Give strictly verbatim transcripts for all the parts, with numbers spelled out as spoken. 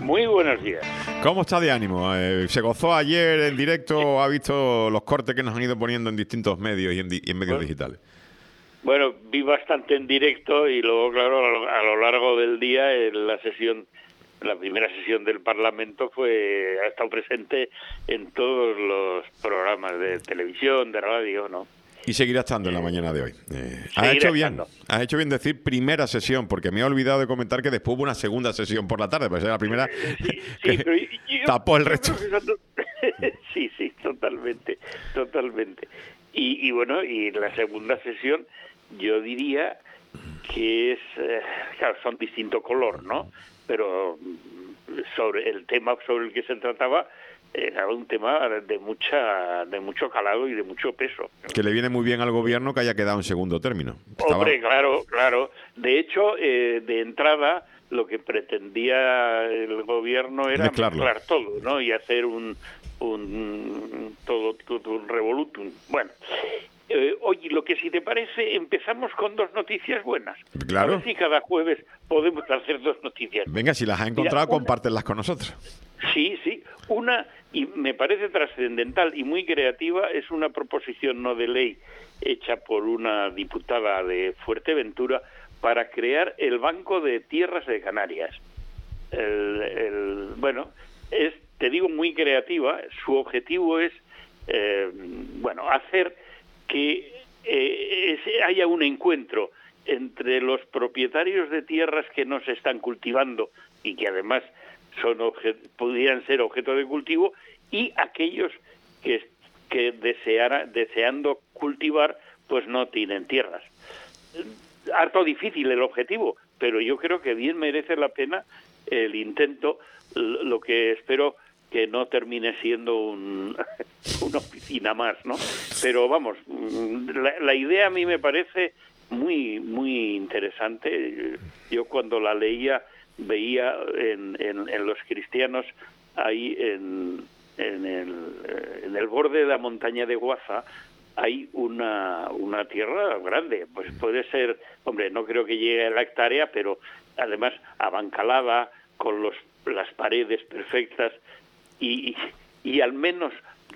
Muy buenos días. ¿Cómo está de ánimo? Eh, ¿Se gozó ayer en directo o ha visto los cortes que nos han ido poniendo en distintos medios y en, di- y en medios Bueno, digitales? Bueno, vi bastante en directo y luego, claro, a lo, a lo largo del día, en la sesión, la primera sesión del Parlamento, fue ha estado presente en todos los programas de televisión, de radio, ¿no? Y seguirá estando en la mañana de hoy. Eh, has Seguirá hecho bien, estando. has hecho bien decir primera sesión, porque me he olvidado de comentar que después hubo una segunda sesión por la tarde, pero esa era la primera Sí, que sí, pero yo, tapó el yo resto. creo que son- sí, sí, totalmente, totalmente. Y, y bueno, y la segunda sesión, yo diría que es, eh, claro, son distinto color, ¿no? Pero mm, sobre el tema sobre el que se trataba era un tema de mucha, de mucho calado y de mucho peso. Que le viene muy bien al gobierno que haya quedado en segundo término. Estaba- Hombre, claro, claro. De hecho, eh, de entrada, lo que pretendía el gobierno era Mezclarlo. mezclar todo, ¿no? Y hacer un, un todo, todo un revolutum. Bueno, eh, oye, lo que si te parece, empezamos con dos noticias buenas. Claro. A ver si cada jueves podemos hacer dos noticias. Venga, si las has encontrado, Mira, una- compártelas con nosotros. Sí, sí. Una, y me parece trascendental y muy creativa, es una proposición no de ley hecha por una diputada de Fuerteventura para crear el Banco de Tierras de Canarias. El, el- bueno, es, te digo, muy creativa. Su objetivo es, eh, bueno, hacer que eh, ese- haya un encuentro entre los propietarios de tierras que no se están cultivando y que además son obje- pudieran ser objeto de cultivo, y aquellos que, que deseara, deseando cultivar pues no tienen tierras. Harto difícil el objetivo, pero yo creo que bien merece la pena el intento. L- lo que espero que no termine siendo un, una oficina más, ¿no? Pero vamos, mm, la, la idea a mí me parece muy muy interesante. Yo cuando la leía veía en, en, en los cristianos ahí en, en, el, en el borde de la montaña de Guaza hay una, una tierra grande, pues puede ser, hombre, no creo que llegue a la hectárea, pero además abancalada, con los, las paredes perfectas, y, y, y al menos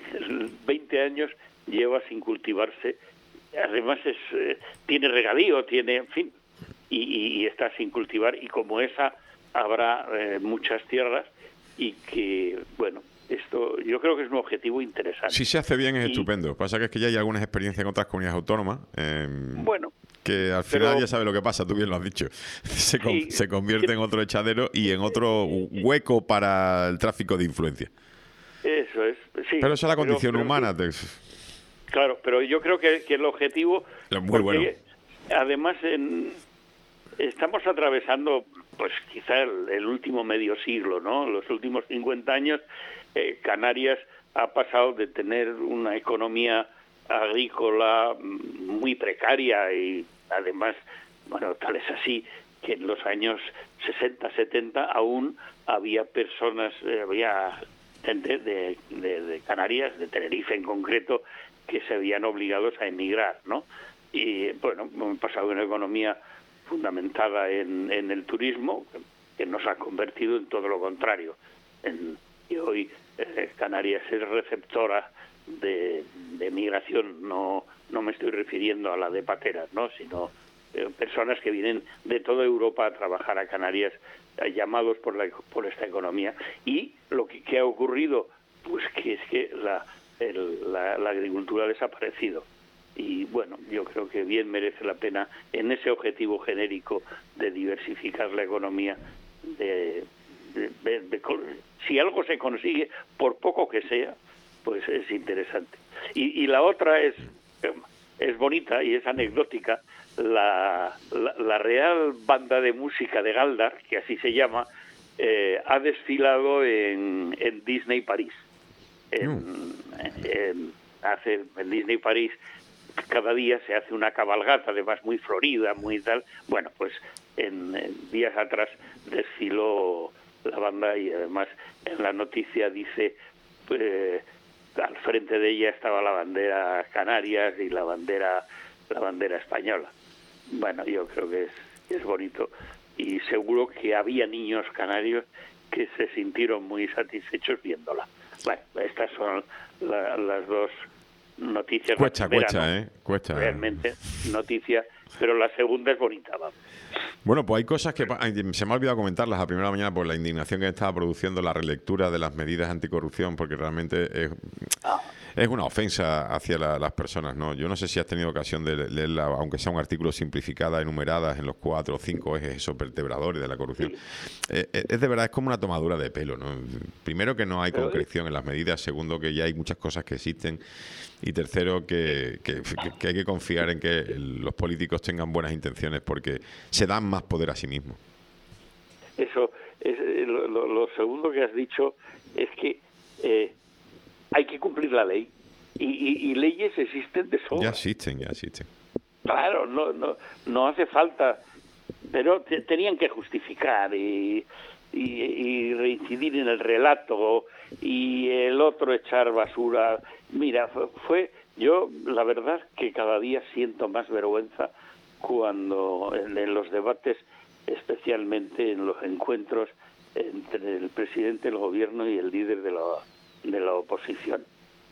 veinte años lleva sin cultivarse. Además es eh, tiene regadío, tiene, en fin, y, y, y está sin cultivar, y como esa habrá eh, muchas tierras, y que, bueno, esto yo creo que es un objetivo interesante. Si se hace bien es Y, estupendo. Pasa que es que ya hay algunas experiencias en otras comunidades autónomas eh, bueno, que al pero- final ya sabe lo que pasa, tú bien lo has dicho. Se, con- Sí, se convierte en otro echadero y en otro hueco para el tráfico de influencia. eso es, sí. Pero esa es la condición pero- humana. te- Claro, pero yo creo que, que el objetivo, Es muy porque bueno. además en, estamos atravesando, pues quizá el, el último medio siglo, ¿no? Los últimos cincuenta años, eh, Canarias ha pasado de tener una economía agrícola muy precaria y además, bueno, tal es así que en los años sesenta, setenta aún había personas, eh, había gente de, de, de Canarias, de Tenerife en concreto, que se habían obligados a emigrar, ¿no? Y bueno, hemos pasado de una economía fundamentada en, en el turismo, que nos ha convertido en todo lo contrario. En, y hoy eh, Canarias es receptora de, de migración, no no me estoy refiriendo a la de pateras, ¿no? Sino eh, personas que vienen de toda Europa a trabajar a Canarias, eh, llamados por la por esta economía. Y lo que, que ha ocurrido, pues que es que la, el, la, la agricultura ha desaparecido. Y bueno, yo creo que bien merece la pena en ese objetivo genérico de diversificar la economía, de, de, de, de, si algo se consigue, por poco que sea, pues es interesante. Y, y la otra es, es bonita y es anecdótica. La, la, la Real Banda de Música de Galdar, que así se llama, eh, ha desfilado en, en Disney París. En, Mm. en, hace, en Disney París cada día se hace una cabalgata, además muy florida, muy tal. Bueno, pues en, en días atrás desfiló la banda y además en la noticia dice, eh, al frente de ella estaba la bandera Canarias y la bandera la bandera española. Bueno, yo creo que es, es bonito y seguro que había niños canarios que se sintieron muy satisfechos viéndola. Bueno, estas son la, las dos noticias. Cuesta, primera, cuesta, ¿no? ¿eh? Cuesta. Realmente, noticia, pero la segunda es bonita, vamos. Bueno, pues hay cosas que ay, se me ha olvidado comentarlas a primera mañana por la indignación que estaba produciendo la relectura de las medidas anticorrupción, porque realmente es, Ah. es una ofensa hacia la, las personas, ¿no? Yo no sé si has tenido ocasión de leerla, aunque sea un artículo simplificada, enumeradas en los cuatro o cinco ejes esos vertebradores de la corrupción. Eh, es de verdad, es como una tomadura de pelo, ¿no? Primero, que no hay Pero, concreción en las medidas. Segundo, que ya hay muchas cosas que existen. Y tercero, que, que, que hay que confiar en que los políticos tengan buenas intenciones, porque se dan más poder a sí mismos. Eso, es, lo, lo, lo segundo que has dicho es que eh, hay que cumplir la ley. Y, y, y leyes existen de sobra. Ya existen, ya existen. Claro, no, no, no hace falta, pero te, tenían que justificar y, y, y reincidir en el relato y el otro echar basura. Mira, fue yo la verdad que cada día siento más vergüenza cuando en, en los debates, especialmente en los encuentros entre el presidente del gobierno y el líder de la, de la oposición.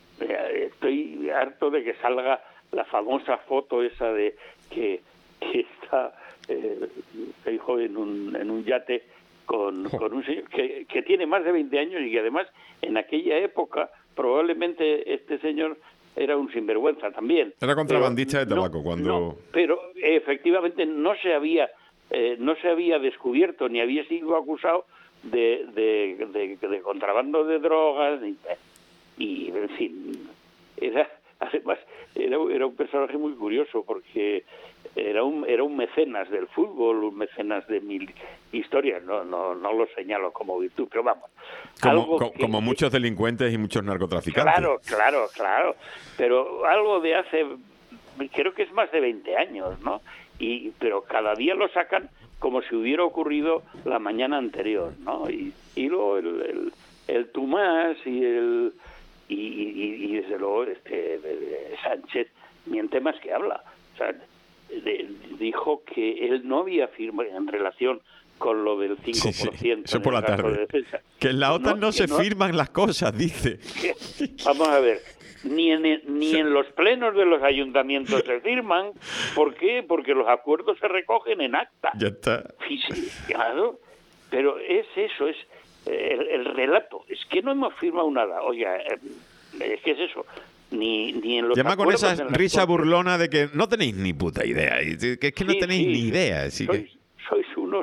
Estoy harto de que salga la famosa foto esa de que, que está eh, Feijóo en un, en un yate con, con un señor que, que tiene más de veinte años y que además en aquella época probablemente este señor era un sinvergüenza también. Era contrabandista pero de tabaco no, cuando... no, pero efectivamente no se había eh, no se había descubierto ni había sido acusado de, de, de, de contrabando de drogas ni, y en fin, era además era, era un personaje muy curioso porque era un era un mecenas del fútbol, un mecenas de mil historias, no no no lo señalo como virtud, pero vamos, como, algo co, que, como muchos delincuentes y muchos narcotraficantes. Claro, claro, claro, pero algo de hace, creo que es más de veinte años, ¿no? Y pero cada día lo sacan como si hubiera ocurrido la mañana anterior, ¿no? Y, y luego el, el, el Tomás y el y, y, y desde luego este Sánchez miente más que habla. O sea, de, dijo que él no había firmado en relación con lo del cinco por ciento. Sí, sí. Eso por la tarde. De que en la OTAN no, no se no, firman las cosas, dice. Que, vamos a ver, ni en, ni en los plenos de los ayuntamientos se firman. ¿Por qué? Porque los acuerdos se recogen en acta. Ya está. Sí, sí, claro. Pero es eso, es el, el relato. Es que no hemos firmado nada. Oiga, es que es eso. Ni, ni en los Llama con esa risa cortes. burlona de que no tenéis ni puta idea. Que es que no sí, tenéis sí, ni idea. Así sois, que... sois unos...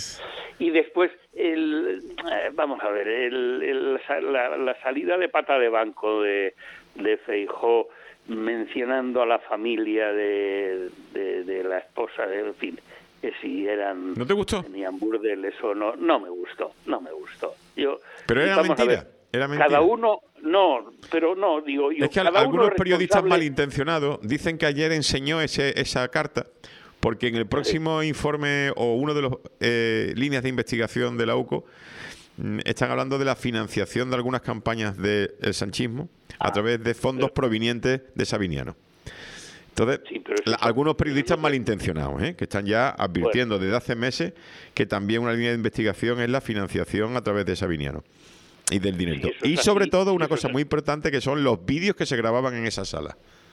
Y después, el, vamos a ver, el, el, la, la salida de pata de banco de, de Feijóo mencionando a la familia de, de, de la esposa, de, en fin, que si eran... ¿No te gustó? Tenían burdeles o no, no me gustó, no me gustó. Yo, Pero era mentira, era mentira. Cada uno, no, pero no, digo yo... Es que cada algunos uno periodistas responsable... malintencionados dicen que ayer enseñó ese, esa carta porque en el próximo sí. informe o uno de los eh, líneas de investigación de la U C O están hablando de la financiación de algunas campañas del sanchismo ah, a través de fondos pero... provenientes de Sabiniano. Entonces, sí, la, algunos periodistas malintencionados, ¿eh? que están ya advirtiendo bueno. desde hace meses que también una línea de investigación es la financiación a través de Sabiniano y del dinero. Sí, y sobre así, todo una cosa muy importante que son los vídeos que se grababan en esa sala.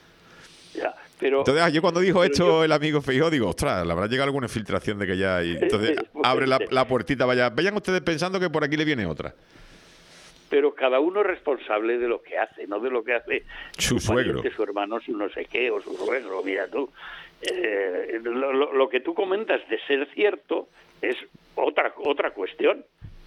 Ya, pero, entonces, ayer cuando dijo esto yo, el amigo Feijóo, digo, ostras, le habrá llegado alguna filtración de que ya hay. Entonces, abre la, la puertita, vaya, vayan ustedes pensando que por aquí le viene otra. Pero cada uno es responsable de lo que hace, no de lo que hace su, su suegro, pariente, su hermano, su no sé qué, o su suegro. Mira tú, eh, lo, lo, lo que tú comentas de ser cierto es otra otra cuestión.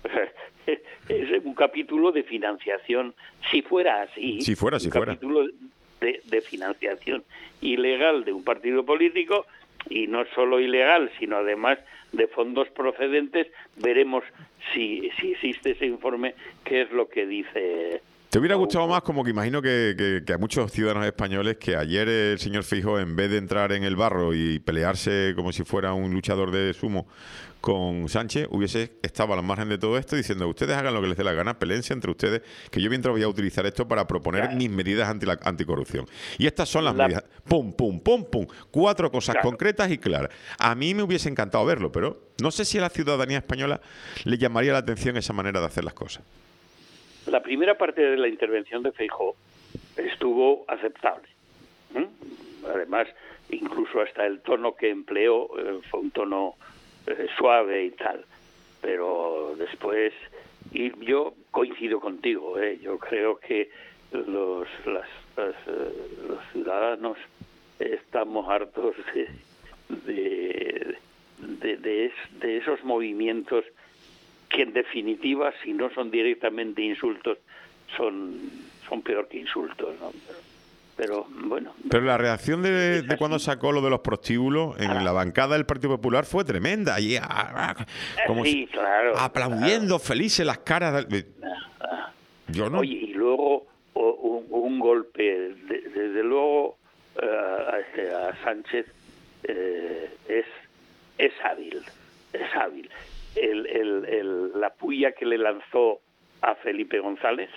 Es un capítulo de financiación, si fuera así. Si fuera, si un fuera. Capítulo de, de financiación ilegal de un partido político, y no solo ilegal, sino además de fondos procedentes. Veremos si, si existe ese informe, qué es lo que dice. ¿Te hubiera gustado más, como que imagino que, que, que a muchos ciudadanos españoles, que ayer el señor Feijóo, en vez de entrar en el barro y pelearse como si fuera un luchador de sumo con Sánchez, hubiese estado a la margen de todo esto diciendo, ustedes hagan lo que les dé la gana, peleense entre ustedes, que yo mientras voy a utilizar esto para proponer claro. mis medidas anti la, anticorrupción. Y estas son las la... medidas. Pum, pum, pum, pum. Cuatro cosas claro. concretas y claras. A mí me hubiese encantado verlo, pero no sé si a la ciudadanía española le llamaría la atención esa manera de hacer las cosas. La primera parte de la intervención de Feijóo estuvo aceptable. ¿Mm? Además, incluso hasta el tono que empleó eh, fue un tono eh, suave y tal. Pero después, y yo coincido contigo, ¿eh? Yo creo que los, las, las, eh, los ciudadanos estamos hartos de, de, de, de, de esos movimientos que en definitiva, si no son directamente insultos, son, son peor que insultos, ¿no? Pero bueno. Pero la reacción de, de cuando sacó lo de los prostíbulos en ah. la bancada del Partido Popular fue tremenda. Y, ah, como sí, claro, aplaudiendo, claro. felices las caras. De... Ah. Yo no. Oye, y luego un, un golpe, de, desde luego uh, a, a Sánchez eh, es, es hábil, es hábil. El, el, el, la puya que le lanzó a Felipe González,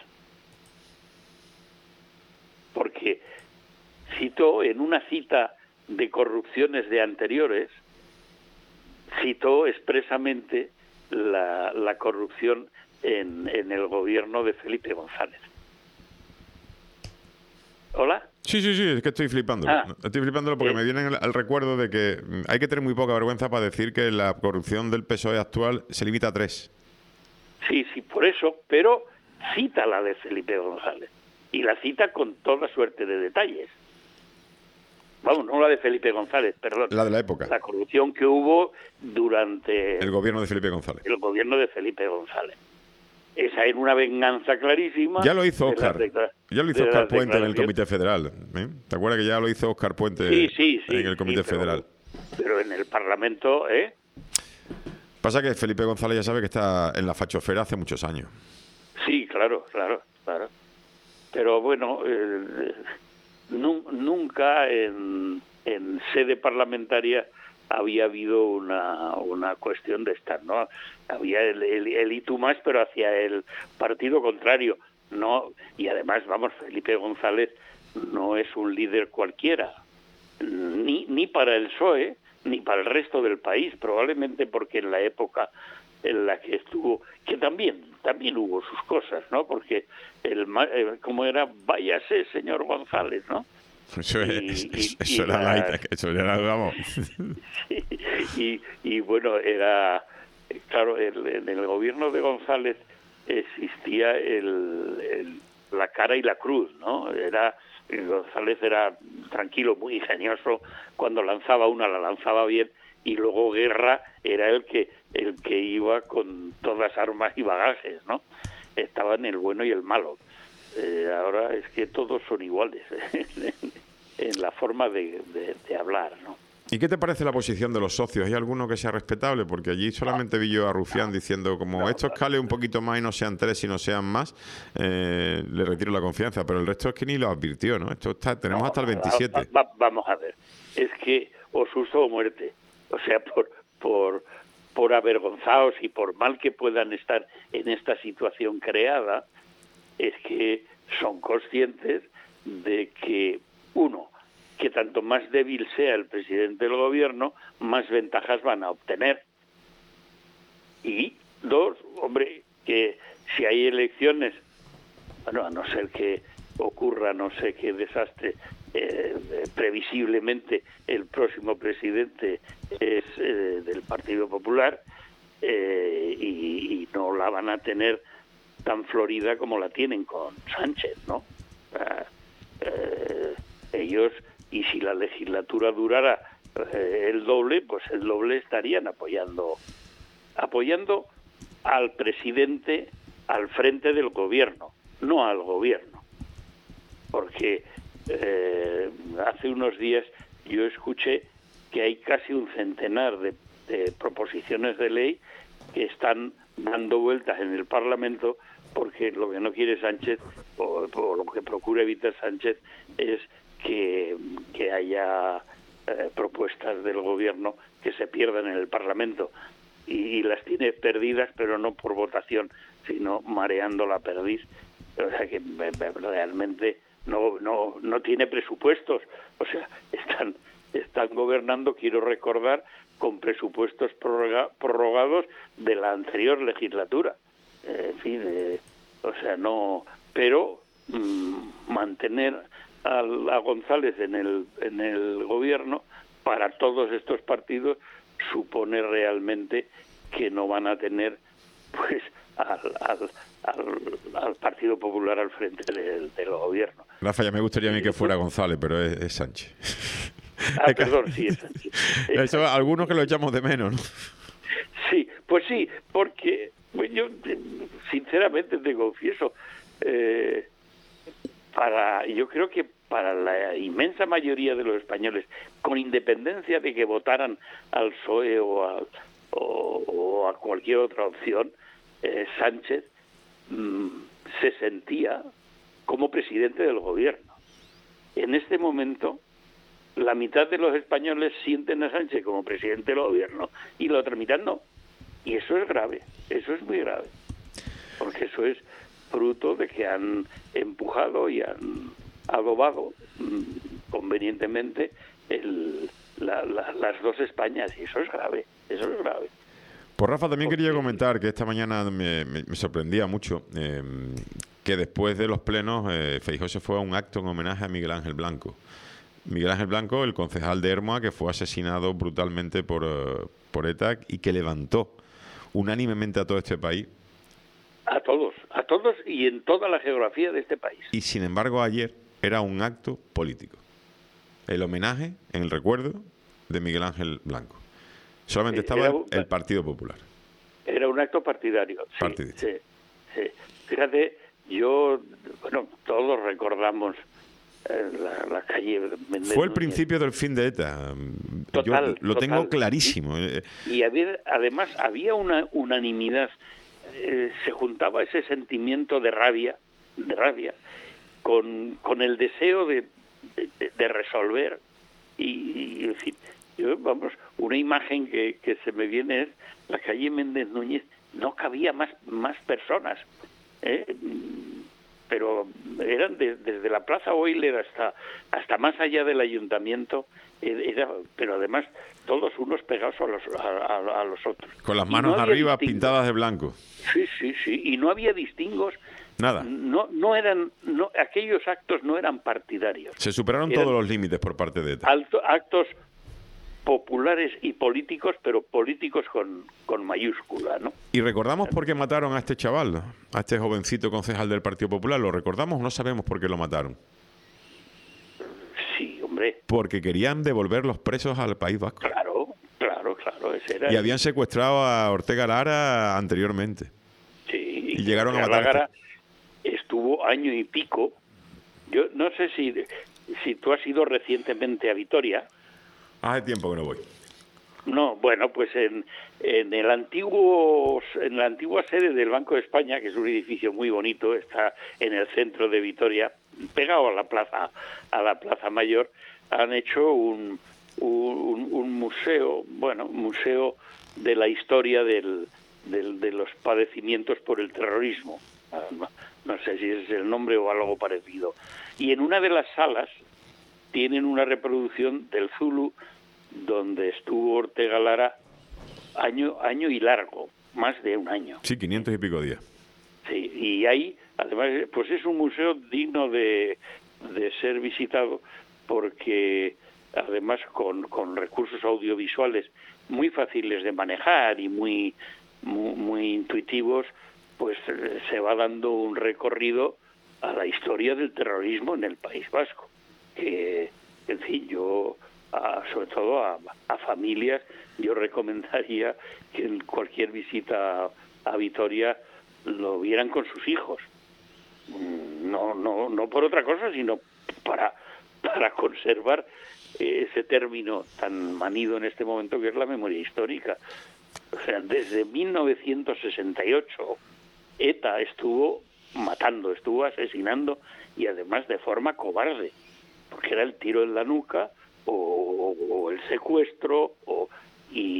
porque citó en una cita de corrupciones de anteriores, citó expresamente la, la corrupción en, en el gobierno de Felipe González. ¿Hola? Sí, sí, sí, es que estoy flipándolo. Ah, estoy flipándolo porque eh, me viene al, al recuerdo de que hay que tener muy poca vergüenza para decir que la corrupción del P S O E actual se limita a tres. Sí, sí, por eso, pero cita la de Felipe González. Y la cita con toda suerte de detalles. Vamos, no la de Felipe González, perdón. La de la época. La corrupción que hubo durante... El gobierno de Felipe González. El gobierno de Felipe González. Esa era una venganza clarísima. Ya lo hizo Óscar. Ya lo hizo Óscar Puente en el Comité Federal. ¿eh? ¿Te acuerdas que ya lo hizo Óscar Puente sí, sí, sí, en el Comité sí, pero, Federal? Pero en el Parlamento, ¿eh? Pasa que Felipe González ya sabe que está en la fachosfera hace muchos años. Sí, claro, claro, claro. Pero bueno, eh, nu- nunca en, en sede parlamentaria había habido una, una cuestión de estas, ¿no? Había el, el, el y tú más, pero hacia el partido contrario, no. Y además, vamos, Felipe González no es un líder cualquiera, ni, ni para el P S O E, ni para el resto del país, probablemente porque en la época en la que estuvo, que también también hubo sus cosas, ¿no? Porque el como era, váyase, señor González, ¿no? Eso, y, es, y, eso y era la, la, eso era, vamos. Sí, y, y bueno, era, claro, el, en el gobierno de González existía el, el, la cara y la cruz, ¿no? Era, González era tranquilo, muy ingenioso, cuando lanzaba una la lanzaba bien, y luego Guerra era el que el que iba con todas armas y bagajes, ¿no? Estaban el bueno y el malo. Eh, ahora es que todos son iguales ¿eh? en la forma de, de, de hablar, ¿no? ¿Y qué te parece la posición de los socios? ¿Hay alguno que sea respetable? Porque allí solamente vi yo a Rufián no, diciendo como no, esto escale un poquito más y no sean tres, sino sean más, eh, le retiro la confianza, pero el resto es que ni lo advirtió, ¿no? Esto está, tenemos no, hasta el veintisiete. Va, va, vamos a ver, es que o susto o muerte, o sea, por por por avergonzados y por mal que puedan estar en esta situación creada, es que son conscientes de que, uno, que tanto más débil sea el presidente del gobierno, más ventajas van a obtener. Y, dos, hombre, que si hay elecciones, bueno, a no ser que ocurra no sé qué desastre, eh, eh, previsiblemente el próximo presidente es eh, del Partido Popular eh, y, y no la van a tener tan florida como la tienen con Sánchez, ¿no? Eh, eh, ellos, y si la legislatura durara eh, el doble, pues el doble estarían apoyando apoyando al presidente al frente del gobierno, no al gobierno. Porque eh, hace unos días yo escuché que hay casi un centenar de, de proposiciones de ley que están dando vueltas en el Parlamento porque lo que no quiere Sánchez, o, o lo que procura evitar Sánchez, es que, que haya eh, propuestas del gobierno que se pierdan en el Parlamento. y las tiene perdidas, pero no por votación, sino mareando la perdiz. O sea que realmente no no no tiene presupuestos. O sea, están están gobernando, quiero recordar, con presupuestos prorroga, prorrogados de la anterior legislatura. Eh, en fin, eh, o sea, no... Pero mmm, mantener a, a González en el en el gobierno para todos estos partidos supone realmente que no van a tener pues al, al, al, al Partido Popular al frente del, del gobierno. Rafa, ya me gustaría a mí que fuera González, pero es, es Sánchez. Ah, perdón, sí, es Sánchez. Eso, algunos que lo echamos de menos, ¿no? Sí, pues sí, porque pues yo sinceramente te confieso, eh, para yo creo que para la inmensa mayoría de los españoles, con independencia de que votaran al P S O E o a, o, o a cualquier otra opción, eh, Sánchez mmm, se sentía como presidente del gobierno. En este momento, la mitad de los españoles sienten a Sánchez como presidente del gobierno y la otra mitad no. Y eso es grave, eso es muy grave, porque eso es fruto de que han empujado y han adobado mmm, convenientemente el, la, la, las dos Españas, y eso es grave, eso es grave. Pues Rafa, también porque... quería comentar que esta mañana me, me, me sorprendía mucho eh, que después de los plenos eh, Feijóo se fue a un acto en homenaje a Miguel Ángel Blanco. Miguel Ángel Blanco, el concejal de Hermoa, que fue asesinado brutalmente por, uh, por ETA y que levantó unánimemente a todo este país. A todos, a todos y en toda la geografía de este país. Y sin embargo ayer era un acto político. El homenaje en el recuerdo de Miguel Ángel Blanco. Solamente estaba un, el Partido Popular. Era un acto partidario. Sí, sí, sí. Fíjate, yo, bueno, todos recordamos eh, la, la calle Méndez Fue el Núñez. Principio del fin de ETA. Total, yo lo total. tengo clarísimo. Y, y había, además había una unanimidad. Eh, se juntaba ese sentimiento de rabia, de rabia, con, con el deseo de, de, de resolver y, y en fin, yo, vamos, una imagen que, que se me viene es la calle Méndez Núñez, no cabía más más personas, ¿eh? Pero eran de, desde la Plaza Oiler hasta hasta más allá del ayuntamiento, era, pero además todos unos pegados a los a, a, a los otros. Con las manos no arriba pintadas de blanco. Sí, sí, sí, y no había distingos. Nada. No, no eran, no, aquellos actos no eran partidarios. Se superaron eran todos los límites por parte de ETA. Alto, actos populares y políticos, pero políticos con, con mayúscula, ¿no? Y recordamos por qué mataron a este chaval, ¿no? A este jovencito concejal del Partido Popular. ¿Lo recordamos o no sabemos por qué lo mataron? Sí, hombre. Porque querían devolver los presos al País Vasco. Claro, claro, claro. Ese era y habían secuestrado a Ortega Lara anteriormente. Sí. Y, y llegaron a matar. Lara estuvo año y pico. Yo no sé si, si tú has ido recientemente a Vitoria. Hace tiempo que no voy. No, bueno, pues en, en el antiguo en la antigua sede del Banco de España, que es un edificio muy bonito, está en el centro de Vitoria, pegado a la plaza a la Plaza Mayor, han hecho un un, un museo, bueno, museo de la historia del, del de los padecimientos por el terrorismo. No, no sé si es el nombre o algo parecido. Y en una de las salas tienen una reproducción del Zulu donde estuvo Ortega Lara año año y largo, más de un año. Sí, quinientos y pico días. Sí, y ahí, además, pues es un museo digno de, de ser visitado porque, además, con, con recursos audiovisuales muy fáciles de manejar y muy, muy, muy intuitivos, pues se va dando un recorrido a la historia del terrorismo en el País Vasco. Que, en fin, yo, a, sobre todo a, a familias, yo recomendaría que en cualquier visita a, a Vitoria lo vieran con sus hijos. No, no, no por otra cosa, sino para, para conservar ese término tan manido en este momento que es la memoria histórica. O sea, desde mil novecientos sesenta y ocho ETA estuvo matando, estuvo asesinando y además de forma cobarde, porque era el tiro en la nuca o, o, o el secuestro o, y,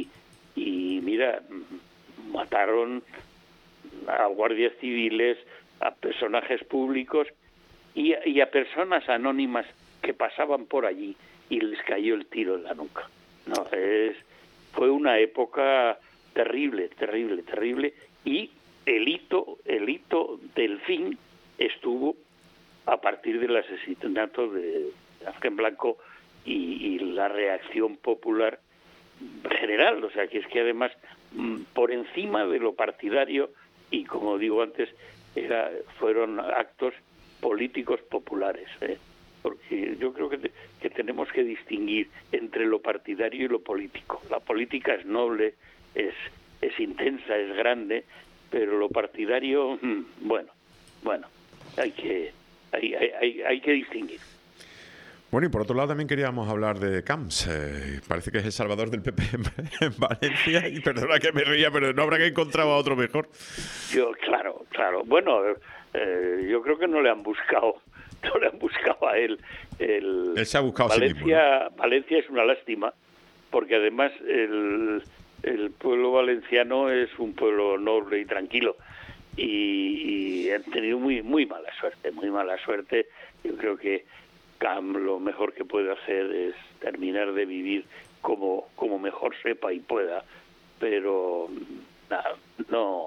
y mira, mataron a guardias civiles, a personajes públicos y a, y a personas anónimas que pasaban por allí y les cayó el tiro en la nuca. No, es fue una época terrible, terrible, terrible, y el hito, el hito del fin estuvo a partir del asesinato de Ángel Blanco y, y la reacción popular general. O sea, que es que además, por encima de lo partidario, y como digo antes, era, fueron actos políticos populares, ¿eh? Porque yo creo que, te, que tenemos que distinguir entre lo partidario y lo político. La política es noble, es, es intensa, es grande, pero lo partidario, bueno, bueno, hay que, hay, hay, hay que distinguir. Bueno, y por otro lado también queríamos hablar de Camps. Eh, parece que es el salvador del P P en, en Valencia, y perdona que me ría, pero no habrá que encontrar a otro mejor. Yo, claro, claro. Bueno, eh, yo creo que no le han buscado, no le han buscado a él. El, él se ha buscado Valencia, a sí mismo, ¿no? Valencia es una lástima, porque además el, el pueblo valenciano es un pueblo noble y tranquilo, y, y han tenido muy, muy mala suerte, muy mala suerte. Yo creo que Camps lo mejor que puede hacer es terminar de vivir como, como mejor sepa y pueda, pero nada, no,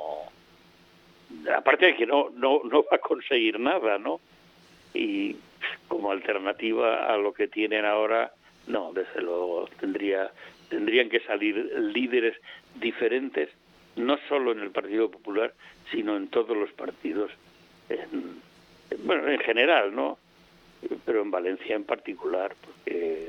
aparte de que no, no, no va a conseguir nada, ¿no? Y como alternativa a lo que tienen ahora, no, desde luego tendría, tendrían que salir líderes diferentes, no solo en el Partido Popular, sino en todos los partidos, en, bueno, en general, ¿no? Pero en Valencia en particular, porque,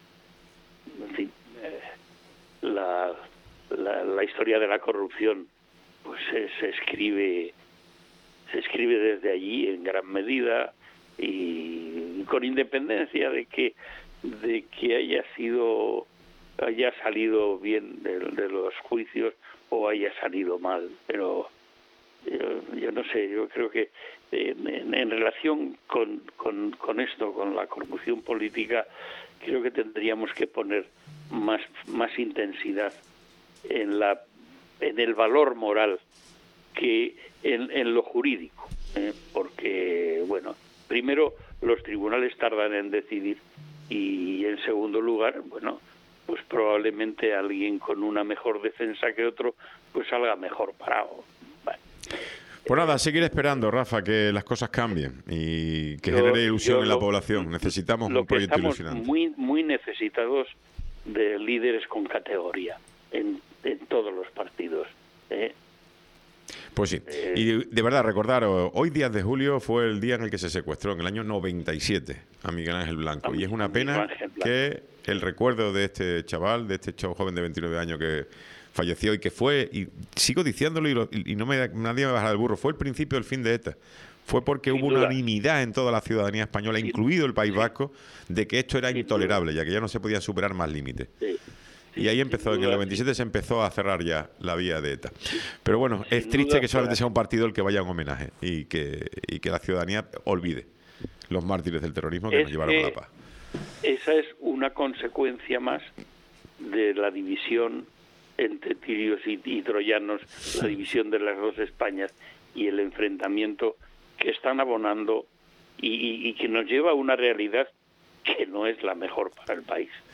en fin, eh, la, la, la historia de la corrupción pues se, se escribe se escribe desde allí en gran medida, y con independencia de que de que haya sido haya salido bien de, de los juicios o haya salido mal, pero yo, yo no sé, yo creo que en, en relación con, con, con esto, con la corrupción política, creo que tendríamos que poner más, más intensidad en la en el valor moral que en, en lo jurídico, ¿eh? Porque, bueno, primero los tribunales tardan en decidir, y en segundo lugar, bueno, pues probablemente alguien con una mejor defensa que otro pues salga mejor parado. Bueno. Pues nada, seguir esperando, Rafa, que las cosas cambien y que yo, genere ilusión en lo, la población. Necesitamos lo un proyecto que estamos ilusionante. muy, muy necesitados de líderes con categoría en, en todos los partidos, ¿eh? Pues sí, y de verdad, recordaros, hoy diez de julio fue el día en el que se secuestró, en el año noventa y siete, a Miguel Ángel Blanco. Y es una pena que el recuerdo de este chaval, de este chavo joven de veintinueve años que falleció y que fue, y sigo diciéndolo y, lo, y no me nadie me baja del burro, fue el principio del fin de ETA. Fue porque hubo unanimidad en toda la ciudadanía española, incluido el País Vasco, de que esto era intolerable, ya que ya no se podían superar más límites. Sí. Y ahí empezó, en el noventa y siete se empezó a cerrar ya la vía de ETA. Pero bueno, es triste que solamente sea un partido el que vaya a un homenaje y que, y que la ciudadanía olvide los mártires del terrorismo que nos llevaron a la paz. Esa es una consecuencia más de la división entre tirios y, y troyanos, la división de las dos Españas y el enfrentamiento que están abonando y, y, y que nos lleva a una realidad que no es la mejor para el país.